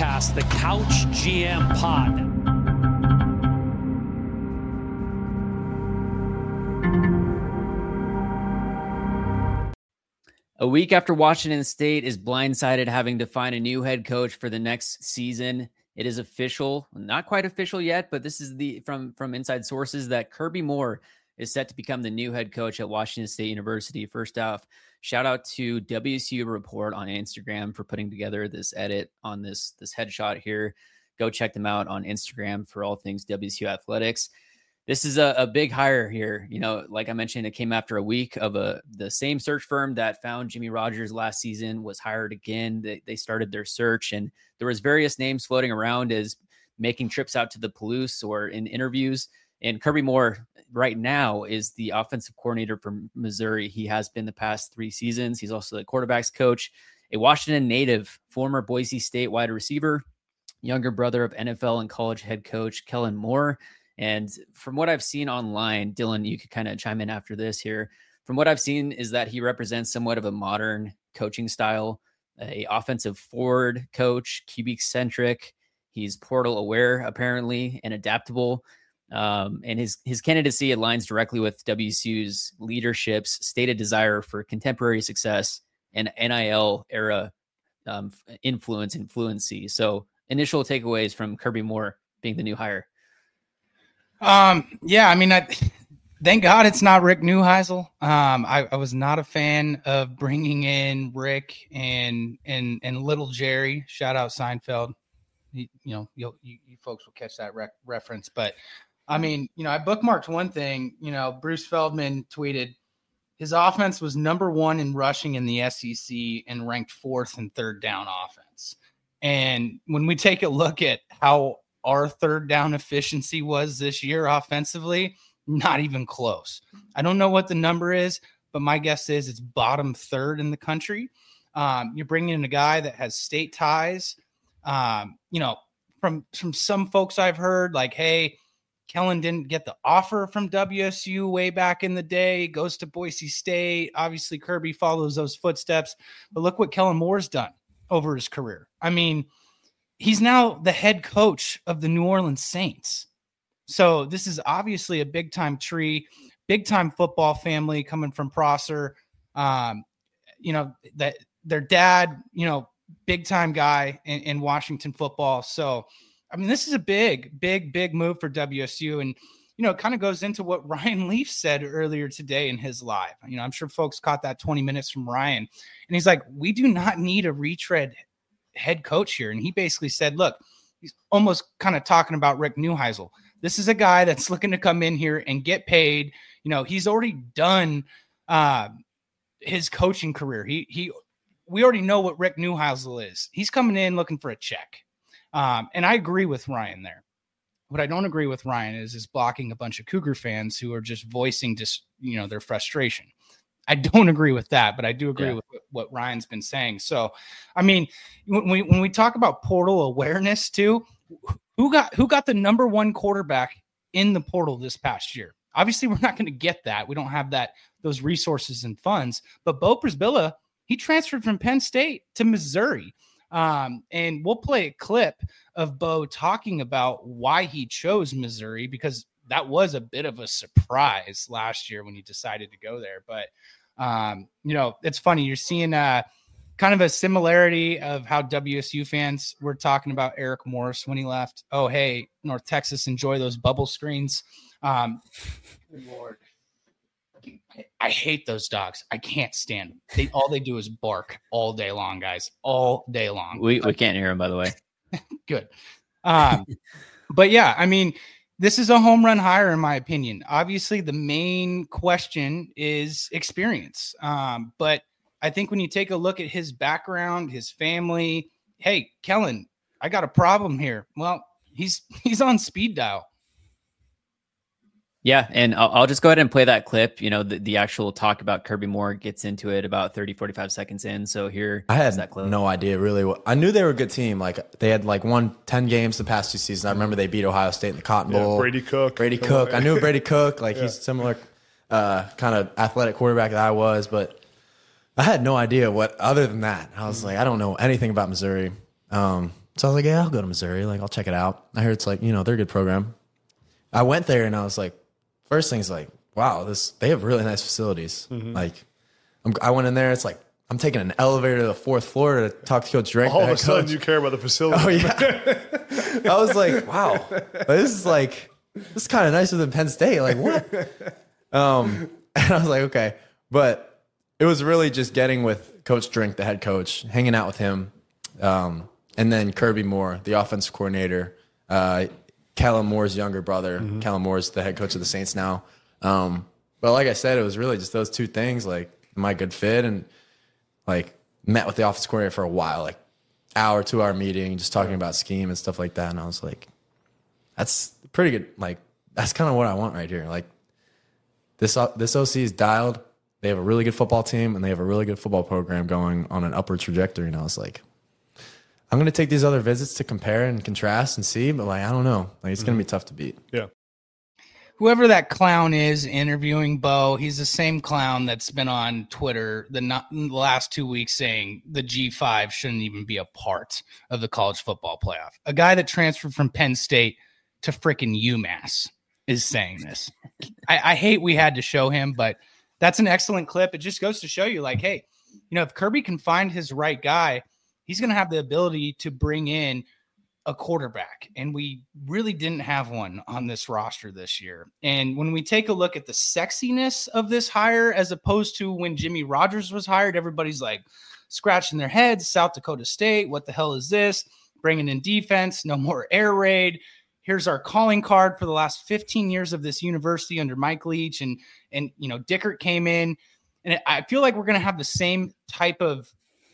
podcast, the Couch GM Pod. A week after Washington State is blindsided having to find a new head coach for the next season, it is official, not quite official yet, but this is from inside sources that Kirby Moore is set to become the new head coach at Washington State University. First off, shout out to WSU Report on Instagram for putting together this edit on this headshot here. Go check them out on Instagram for all things WSU athletics. This is a big hire here. You know, like I mentioned, it came after a week of the same search firm that found Jimmy Rogers last season was hired again. They started their search, and there was various names floating around as making trips out to the Palouse or in interviews. And Kirby Moore right now is the offensive coordinator for Missouri. He has been the past 3 seasons. He's also the quarterback's coach, a Washington native, former Boise State wide receiver, younger brother of NFL and college head coach Kellen Moore. And from what I've seen online, Dylan, you could kind of chime in after this here. From what I've seen is that he represents somewhat of a modern coaching style, a offensive forward coach, QB centric. He's portal aware, apparently, and adaptable. And his candidacy aligns directly with WSU's leadership's stated desire for contemporary success and NIL era fluency. So initial takeaways from Kirby Moore being the new hire. Yeah, I mean, thank God it's not Rick Neuheisel. I was not a fan of bringing in Rick and little Jerry. Shout out Seinfeld. You folks will catch that reference. But I mean, I bookmarked one thing. Bruce Feldman tweeted his offense was number 1 in rushing in the SEC and ranked 4th in third down offense. And when we take a look at how our third down efficiency was this year offensively, not even close. I don't know what the number is, but my guess is it's bottom 3rd in the country. You're bringing in a guy that has state ties. From some folks I've heard, like, hey, Kellen didn't get the offer from WSU way back in the day, goes to Boise State. Obviously, Kirby follows those footsteps. But look what Kellen Moore's done over his career. I mean, he's now the head coach of the New Orleans Saints. So this is obviously a big-time tree, big-time football family coming from Prosser. That their dad, big-time guy in Washington football. So, I mean, this is a big move for WSU. And, it kind of goes into what Ryan Leaf said earlier today in his live. I'm sure folks caught that 20 minutes from Ryan. And he's like, we do not need a retread head coach here. And he basically said, look, he's almost kind of talking about Rick Neuheisel. This is a guy that's looking to come in here and get paid. He's already done his coaching career. We already know what Rick Neuheisel is. He's coming in looking for a check. And I agree with Ryan there. What I don't agree with Ryan is blocking a bunch of Cougar fans who are just voicing their frustration. I don't agree with that, but I do agree with what Ryan's been saying. So, I mean, when we talk about portal awareness too, who got the number 1 quarterback in the portal this past year? Obviously, we're not going to get that. We don't have those resources and funds. But Bo Przybilla, he transferred from Penn State to Missouri. And we'll play a clip of Bo talking about why he chose Missouri, because that was a bit of a surprise last year when he decided to go there. But, it's funny. You're seeing kind of a similarity of how WSU fans were talking about Eric Morris when he left. Oh, hey, North Texas, enjoy those bubble screens. Good Lord. I hate those dogs. I can't stand them. All they do is bark all day long, guys. All day long. We can't hear them, by the way. Good. But yeah, I mean, this is a home run hire, in my opinion. Obviously, the main question is experience. But I think when you take a look at his background, his family, hey, Kellen, I got a problem here. Well, he's on speed dial. Yeah, and I'll just go ahead and play that clip. The actual talk about Kirby Moore gets into it about 30, 45 seconds in. So here, I had that clip. No idea really. I knew they were a good team. Like they had won 10 games the past 2 seasons. I remember they beat Ohio State in the Cotton Bowl. Brady Cook. I knew Brady Cook. He's similar kind of athletic quarterback that I was, but I had no idea what other than that. I was like, I don't know anything about Missouri. So I was like, yeah, I'll go to Missouri. Like, I'll check it out. I heard it's like, they're a good program. I went there and I was like, first thing's like, wow, they have really nice facilities. Like, I went in there. It's like, I'm taking an elevator to the 4th floor to talk to Coach Drink. All of a sudden, you care about the facility. Oh, yeah. I was like, wow, this is kind of nicer than Penn State. Like, what? And I was like, okay. But it was really just getting with Coach Drink, the head coach, hanging out with him. And then Kirby Moore, the offensive coordinator, Kellen Moore's younger brother. Kellen Moore's the head coach of the Saints now. But like I said, it was really just those two things. Like, am I a good fit? And like, met with the offensive coordinator for a while, like hour, 2 hour meeting, just talking about scheme and stuff like that. And I was like, that's pretty good. Like, that's kind of what I want right here. Like, this OC is dialed. They have a really good football team and they have a really good football program going on an upward trajectory. And I was like, I'm going to take these other visits to compare and contrast and see, but like, I don't know. Like, it's going to be tough to beat. Yeah. Whoever that clown is interviewing Bo, he's the same clown that's been on Twitter the last 2 weeks saying the G5 shouldn't even be a part of the college football playoff. A guy that transferred from Penn State to freaking UMass is saying this. I hate we had to show him, but that's an excellent clip. It just goes to show you, like, hey, if Kirby can find his right guy, he's going to have the ability to bring in a quarterback, and we really didn't have one on this roster this year. And when we take a look at the sexiness of this hire, as opposed to when Jimmy Rogers was hired, everybody's like scratching their heads. South Dakota State, what the hell is this? Bringing in defense, no more air raid. Here's our calling card for the last 15 years of this university under Mike Leach, and Dickert came in, and I feel like we're going to have the same type of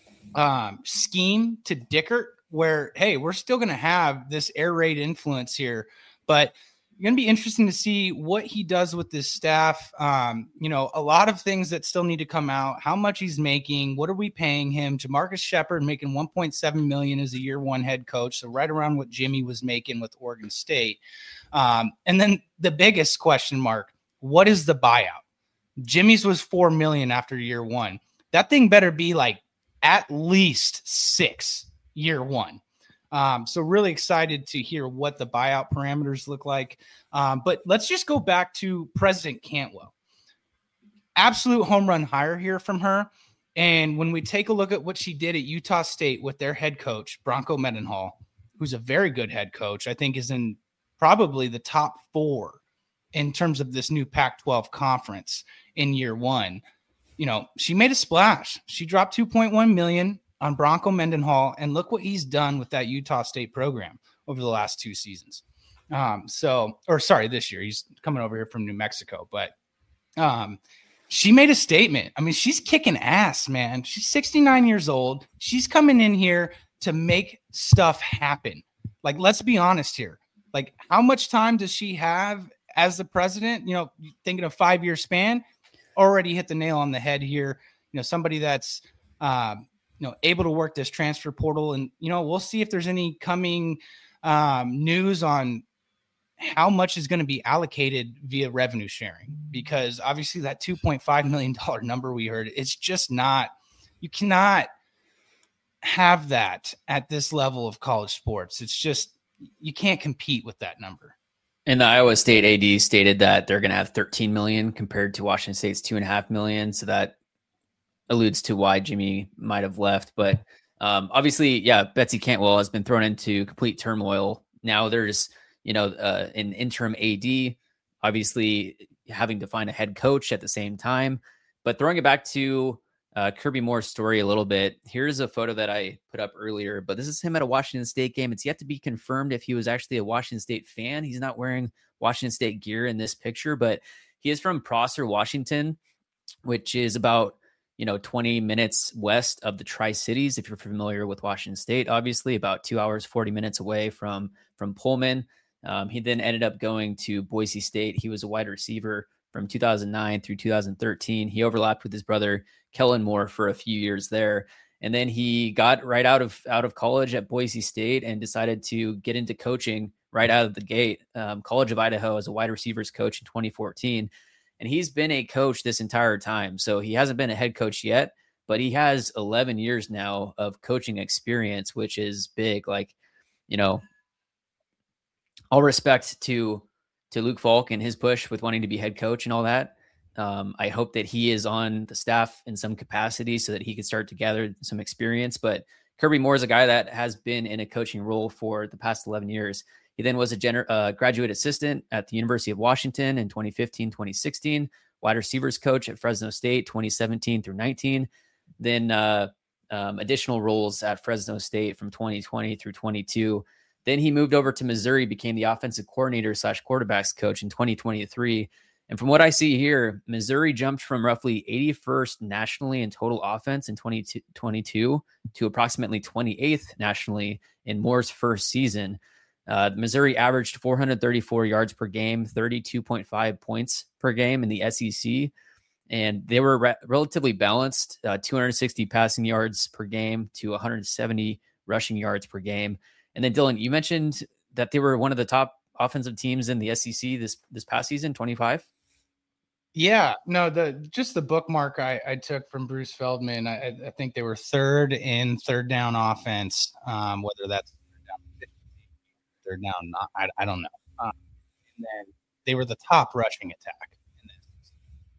scheme to Dickert, where, hey, we're still going to have this air raid influence here, but it's going to be interesting to see what he does with this staff. A lot of things that still need to come out, how much he's making, what are we paying him? Jamarcus Shepard making $1.7 million as a year one head coach. So right around what Jimmy was making with Oregon State. And then the biggest question mark, what is the buyout? Jimmy's was $4 million after year one. That thing better be like at least $6 million year one. So really excited to hear what the buyout parameters look like. But let's just go back to President Cantwell. Absolute home run hire here from her. And when we take a look at what she did at Utah State with their head coach, Bronco Mendenhall, who's a very good head coach, I think is in probably the top 4 in terms of this new Pac-12 conference in year one. She made a splash. She dropped $2.1 million on Bronco Mendenhall, and look what he's done with that Utah State program over the last 2 seasons. This year. He's coming over here from New Mexico, but she made a statement. I mean, she's kicking ass, man. She's 69 years old. She's coming in here to make stuff happen. Like, let's be honest here. Like, how much time does she have as the president? Thinking of 5-year span, already hit the nail on the head here. Somebody that's, able to work this transfer portal. And, we'll see if there's any coming news on how much is going to be allocated via revenue sharing, because obviously that $2.5 million number we heard, it's just not, you cannot have that at this level of college sports. It's just, you can't compete with that number. And the Iowa State AD stated that they're going to have 13 million compared to Washington State's 2.5 million. So that alludes to why Jimmy might have left. But obviously, Betsy Cantwell has been thrown into complete turmoil. Now there's, an interim AD, obviously having to find a head coach at the same time. But throwing it back to Kirby Moore's story a little bit, here's a photo that I put up earlier, but this is him at a Washington State game. It's yet to be confirmed if he was actually a Washington State fan. He's not wearing Washington State gear in this picture, but he is from Prosser, Washington, which is about 20 minutes west of the Tri-Cities. If you're familiar with Washington State, obviously about 2 hours, 40 minutes away from Pullman. He then ended up going to Boise State. He was a wide receiver from 2009 through 2013. He overlapped with his brother Kellen Moore for a few years there. And then he got right out of college at Boise State and decided to get into coaching right out of the gate. College of Idaho as a wide receivers coach in 2014. And he's been a coach this entire time. So he hasn't been a head coach yet, but he has 11 years now of coaching experience, which is big. Like, all respect to Luke Falk and his push with wanting to be head coach and all that. I hope that he is on the staff in some capacity so that he can start to gather some experience. But Kirby Moore is a guy that has been in a coaching role for the past 11 years. He then was a graduate assistant at the University of Washington in 2015, 2016, wide receivers coach at Fresno State, 2017 through 19. Then additional roles at Fresno State from 2020 through 22. Then he moved over to Missouri, became the offensive coordinator / quarterbacks coach in 2023. And from what I see here, Missouri jumped from roughly 81st nationally in total offense in 2022 to approximately 28th nationally in Moore's first season. Missouri averaged 434 yards per game, 32.5 points per game in the SEC. And they were relatively balanced, 260 passing yards per game to 170 rushing yards per game. And then, Dylan, you mentioned that they were one of the top offensive teams in the SEC this past season, 25. Yeah, no, just the bookmark I took from Bruce Feldman. I think they were third in third down offense, whether that's third down, not, I don't know. And then they were the top rushing attack in this.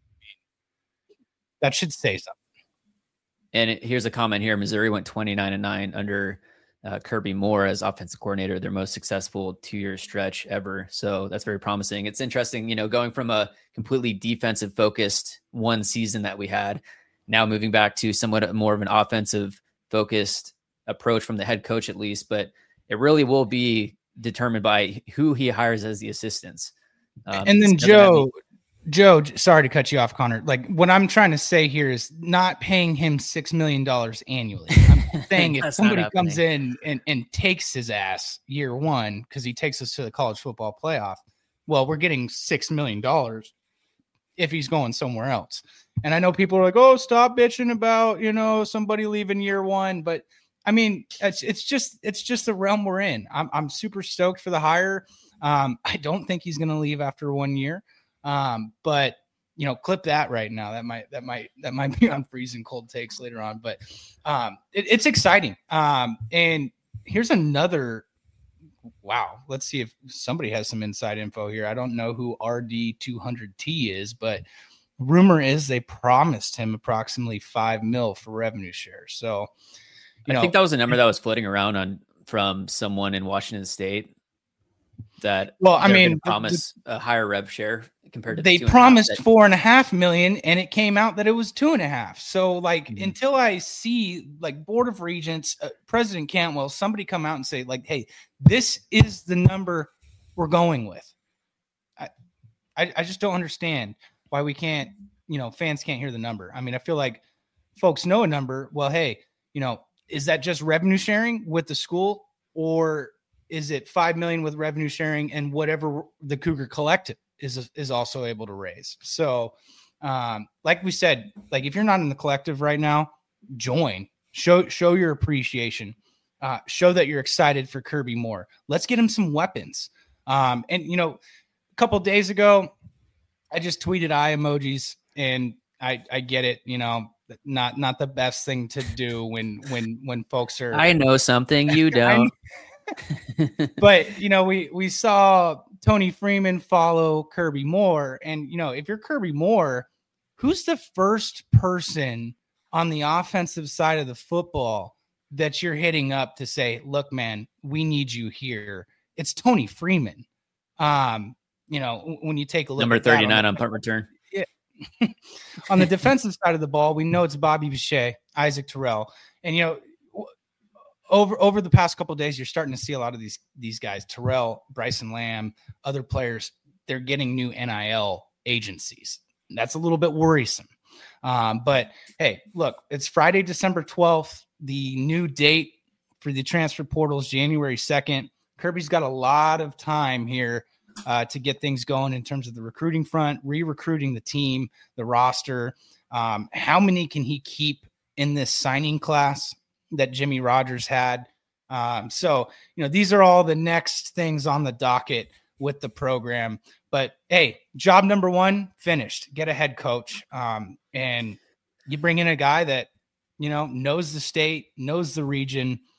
That should say something. And here's a comment here. Missouri went 29-9 under Kirby Moore as offensive coordinator, their most successful 2-year stretch ever. So that's very promising. It's interesting, going from a completely defensive focused one season that we had, now moving back to somewhat more of an offensive focused approach from the head coach, at least, but it really will be determined by who he hires as the assistants. And then Joe, sorry to cut you off, Connor. Like, what I'm trying to say here is not paying him $6 million annually. I'm saying if somebody comes in and takes his ass year one, because he takes us to the college football playoff, well, we're getting $6 million if he's going somewhere else. And I know people are like, oh, stop bitching about, somebody leaving year one. But I mean, it's just the realm we're in. I'm super stoked for the hire. I don't think he's going to leave after 1 year. But clip that right now. That might be on freezing cold takes later on, but it's exciting. And here's another. Wow. Let's see if somebody has some inside info here. I don't know who RD200T is, but rumor is they promised him approximately $5 million for revenue share. So, I think that was a number that was floating around from someone in Washington State. That promise a higher rev share compared to they promised $4.5 million, and it came out that it was 2.5. So until I see Board of Regents, President Cantwell, somebody come out and say hey, this is the number we're going with. I just don't understand why we can't, fans can't hear the number. I mean, I feel like folks know a number. Well, hey, is that just revenue sharing with the school, or is it $5 million with revenue sharing and whatever the Cougar Collective is also able to raise? So, like we said, if you're not in the collective right now, join, show your appreciation, show that you're excited for Kirby Moore. Let's get him some weapons. And a couple of days ago, I just tweeted eye emojis, and I get it. Not the best thing to do when folks are. I know something you don't. But we saw Tony Freeman follow Kirby Moore, and if you're Kirby Moore, who's the first person on the offensive side of the football that you're hitting up to say, look, man, we need you here? It's Tony Freeman. When you take a look number 39 on punt return. Yeah. On the defensive side of the ball, we know it's Bobby Boucher, Isaac Terrell, and over the past couple of days, you're starting to see a lot of these guys, Terrell, Bryson Lamb, other players, they're getting new NIL agencies. That's a little bit worrisome. But hey, look, it's Friday, December 12th. The new date for the transfer portal is January 2nd. Kirby's got a lot of time here to get things going in terms of the recruiting front, re-recruiting the team, the roster. How many can he keep in this signing class that Jimmy Rogers had? So these are all the next things on the docket with the program. But hey, job number one finished. Get a head coach, and you bring in a guy that knows the state, knows the region,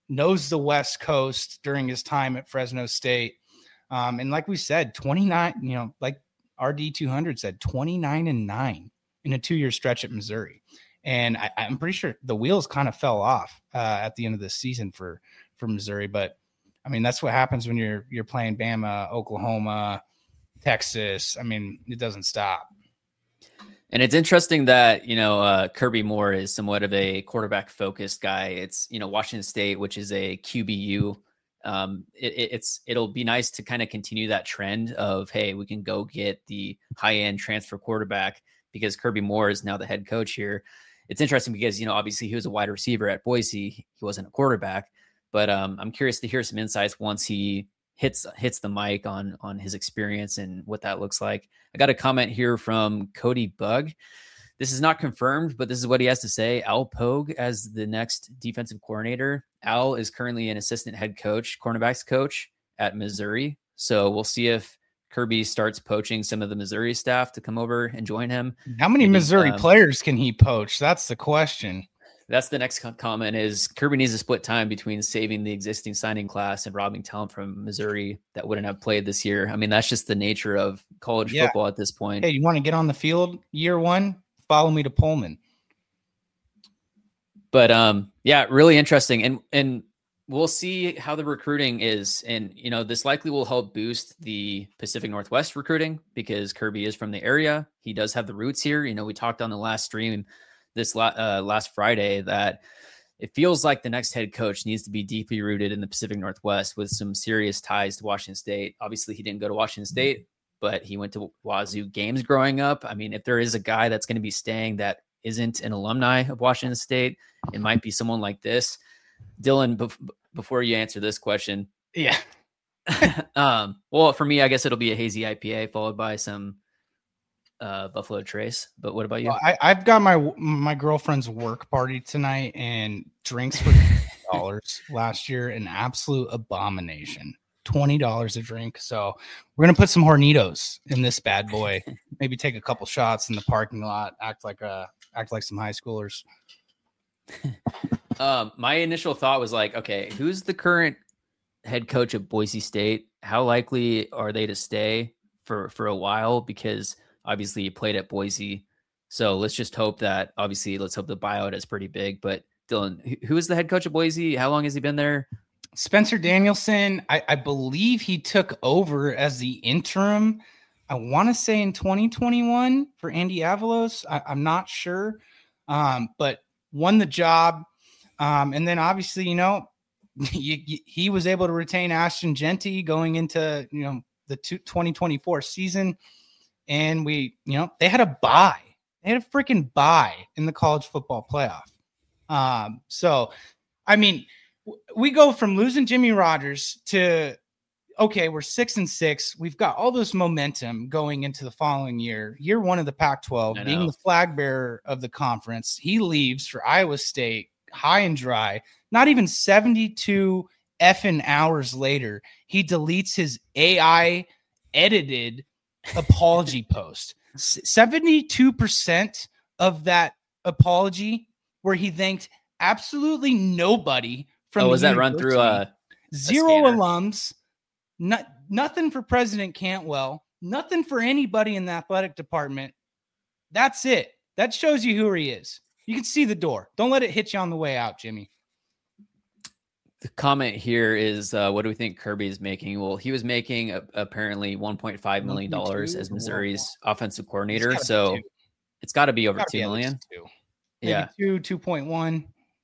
knows the West Coast during his time at Fresno State. And like we said, 29, like RD200 said, 29-9 in a 2-year stretch at Missouri. And I'm pretty sure the wheels kind of fell off at the end of the season for Missouri. But I mean, that's what happens when you're playing Bama, Oklahoma, Texas. I mean, it doesn't stop. And it's interesting that, Kirby Moore is somewhat of a quarterback focused guy. It's, Washington State, which is a QBU. It'll be nice to kind of continue that trend of, hey, we can go get the high end transfer quarterback because Kirby Moore is now the head coach here. It's interesting because, obviously he was a wide receiver at Boise. He wasn't a quarterback, but I'm curious to hear some insights once he hits the mic on his experience and what that looks like. I got a comment here from Cody Bug. This is not confirmed, but this is what he has to say. Al Pogue as the next defensive coordinator. Al is currently an assistant head coach, cornerbacks coach at Missouri. So we'll see if Kirby starts poaching some of the Missouri staff to come over and join him. How many Missouri players can he poach? That's the question. That's the next comment is Kirby needs to split time between saving the existing signing class and robbing talent from Missouri that wouldn't have played this year. I mean, that's just the nature of college football at this point. Hey, you want to get on the field year one? Follow me to Pullman. But really interesting. And we'll see how the recruiting is. And, this likely will help boost the Pacific Northwest recruiting because Kirby is from the area. He does have the roots here. We talked on the last stream this last Friday that it feels like the next head coach needs to be deeply rooted in the Pacific Northwest with some serious ties to Washington State. Obviously, he didn't go to Washington State, but he went to Wazoo games growing up. I mean, if there is a guy that's going to be staying that isn't an alumni of Washington State, it might be someone like this. Dylan, before you answer this question. Yeah. Well, for me, I guess it'll be a hazy IPA followed by some Buffalo Trace. But what about you? Well, I've got my girlfriend's work party tonight, and drinks for $20 last year, an absolute abomination. $20 a drink. So we're gonna put some Hornitos in this bad boy. Maybe take a couple shots in the parking lot. Act like some high schoolers. My initial thought was like, okay, who's the current head coach of Boise State? How likely are they to stay for a while? Because obviously you played at Boise. So let's just hope that let's hope the buyout is pretty big. But Dylan, who is the head coach of Boise? How long has he been there? Spencer Danielson. I believe he took over as the interim. I want to say in 2021 for Andy Avalos. I'm not sure, but won the job. And then obviously, he was able to retain Ashton Jeanty going into, the 2024 season. And they had a bye. They had a freaking bye in the college football playoff. So, I mean, we go from losing Jimmy Rogers to, okay, we're 6-6. We've got all this momentum going into the following year one of the Pac-12, being the flag bearer of the conference. He leaves for Iowa State high and dry. Not even 72 effing hours later, he deletes his AI edited apology post. 72% of that apology where he thanked absolutely nobody from was that run through zero alums, nothing for President Cantwell, nothing for anybody in the athletic department. That's it. That shows you who he is. You can see the door. Don't let it hit you on the way out, Jimmy. The comment here is, what do we think Kirby is making? Well, he was making apparently $1.5 million as Missouri's offensive coordinator. So it's got to be over $2 million. Yeah. 2.1.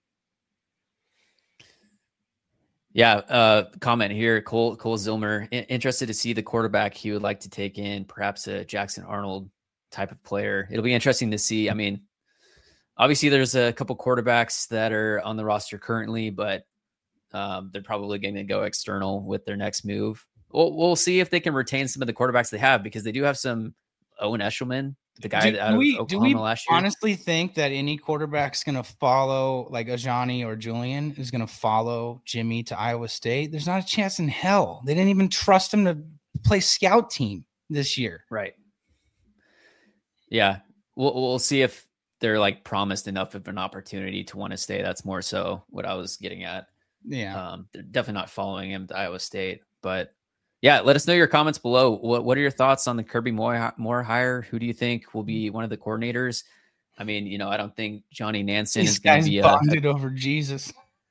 Yeah. Comment here. Cole Zilmer, interested to see the quarterback he would like to take in, perhaps a Jackson Arnold type of player. It'll be interesting to see. I mean, obviously there's a couple quarterbacks that are on the roster currently, but they're probably going to go external with their next move. We'll see if they can retain some of the quarterbacks they have, because they do have some. Owen Eshelman, the guy out of Oklahoma last year. Honestly think that any quarterback's going to follow, like Ajani or Julian, is going to follow Jimmy to Iowa State? There's not a chance in hell. They didn't even trust him to play scout team this year. Right. Yeah. We'll see if they're like promised enough of an opportunity to want to stay. That's more so what I was getting at. Yeah. They're definitely not following him to Iowa State. But yeah, let us know your comments below. What are your thoughts on the Kirby Moore hire? Who do you think will be one of the coordinators? I mean, I don't think Johnny Nansen is going to be bonded over Jesus.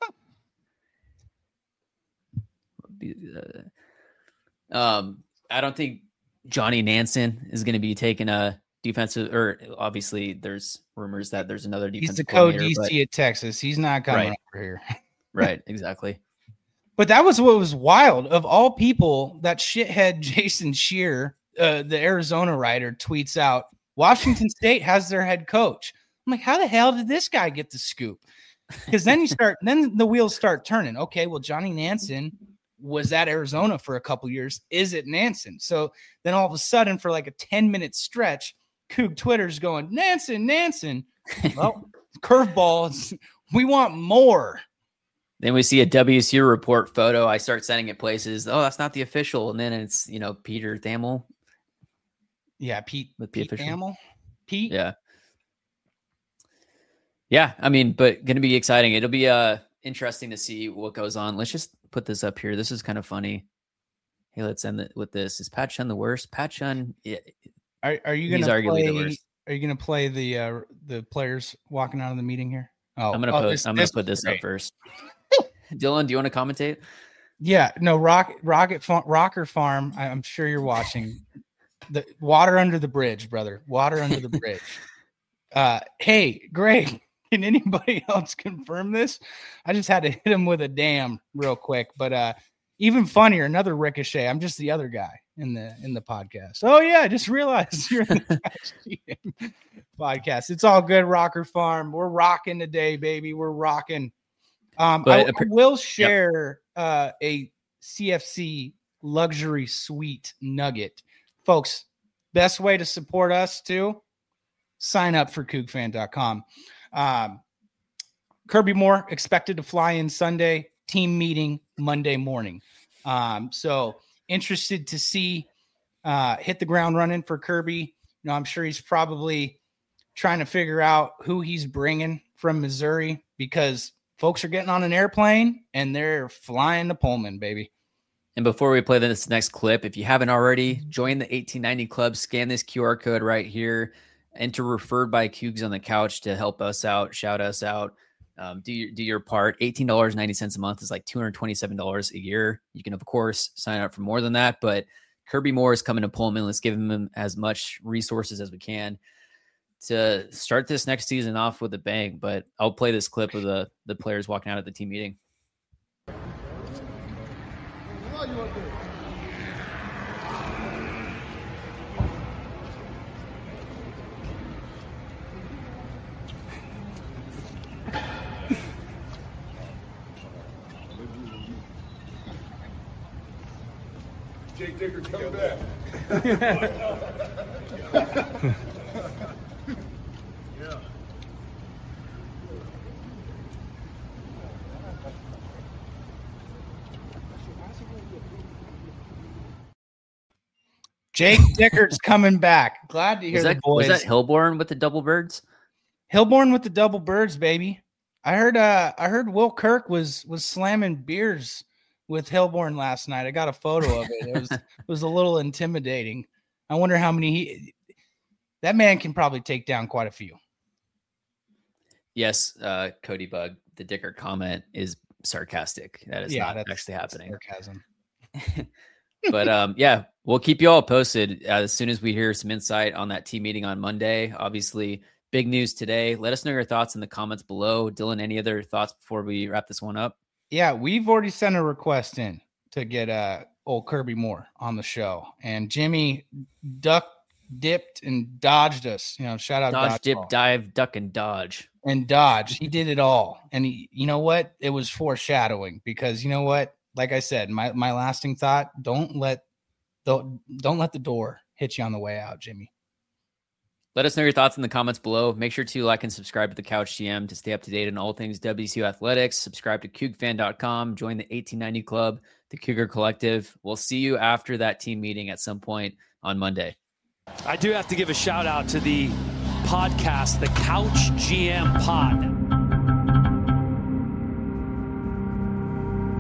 I don't think Johnny Nansen is going to be taking a defensive, or obviously there's rumors that there's another defensive. He's the co-DC at Texas. He's not coming over here. Right, exactly. But that was what was wild. Of all people, that shithead Jason Scheer, the Arizona writer, tweets out, Washington State has their head coach. I'm like, how the hell did this guy get the scoop? Because then then the wheels start turning. Okay, well, Johnny Nansen was at Arizona for a couple years. Is it Nansen? So then all of a sudden, for like a 10-minute stretch, Coug Twitter's going, Nansen. Well, curveballs. We want more. Then we see a WSU report photo. I start sending it places. Oh, that's not the official. And then it's, Peter Thamel. Yeah, Pete official. Thamel. Pete. Yeah. Yeah, I mean, but going to be exciting. It'll be interesting to see what goes on. Let's just put this up here. This is kind of funny. Hey, let's end it with this. Is Pat Chun the worst? Pat Chun, yeah, are you going to arguably the worst. Are you going to play the players walking out of the meeting here? Oh, I'm going to put this up first. Dylan, do you want to commentate? Yeah, no, Rocker Farm. I'm sure you're watching. The water under the bridge, brother. Water under the bridge. Hey, Greg, can anybody else confirm this? I just had to hit him with a damn real quick. But even funnier, another Ricochet. I'm just the other guy in the podcast. Oh yeah, I just realized you're in the podcast. It's all good, Rocker Farm. We're rocking today, baby. We're rocking. I will share a CFC luxury suite nugget. Folks, best way to support us too, sign up for CougFan.com. Kirby Moore expected to fly in Sunday, team meeting Monday morning. So interested to see hit the ground running for Kirby. I'm sure he's probably trying to figure out who he's bringing from Missouri, because folks are getting on an airplane and they're flying to Pullman, baby. And before we play this next clip, if you haven't already, join the 1890 Club. Scan this QR code right here. Enter referred by Cougs on the Couch to help us out, shout us out. Do your part. $18.90 a month is like $227 a year. You can, of course, sign up for more than that. But Kirby Moore is coming to Pullman. Let's give him as much resources as we can to start this next season off with a bang. But I'll play this clip of the players walking out at the team meeting. Jake Dicker's coming back. Yeah. Jake Dicker's coming back. Glad to hear the boys. Was that Hillborn with the double birds? Hillborn with the double birds, baby. I heard Will Kirk was slamming beers with Hillborn last night. I got a photo of it. It was a little intimidating. I wonder how many that man can probably take down quite a few. Yes, Cody Bug, the Dicker comment is sarcastic. That is not actually happening. Sarcasm. But yeah, we'll keep you all posted as soon as we hear some insight on that team meeting on Monday. Obviously, big news today. Let us know your thoughts in the comments below. Dylan, any other thoughts before we wrap this one up? Yeah, we've already sent a request in to get old Kirby Moore on the show, and Jimmy dipped and dodged us. Shout out dodge, dip, dive, duck, and dodge. And dodge. He did it all. And you know what? It was foreshadowing, because you know what? Like I said, my lasting thought: don't let the door hit you on the way out, Jimmy. Let us know your thoughts in the comments below. Make sure to like and subscribe to the Couch GM to stay up to date on all things WSU athletics. Subscribe to CougFan.com. Join the 1890 Club, the Cougar Collective. We'll see you after that team meeting at some point on Monday. I do have to give a shout out to the podcast, the Couch GM Pod.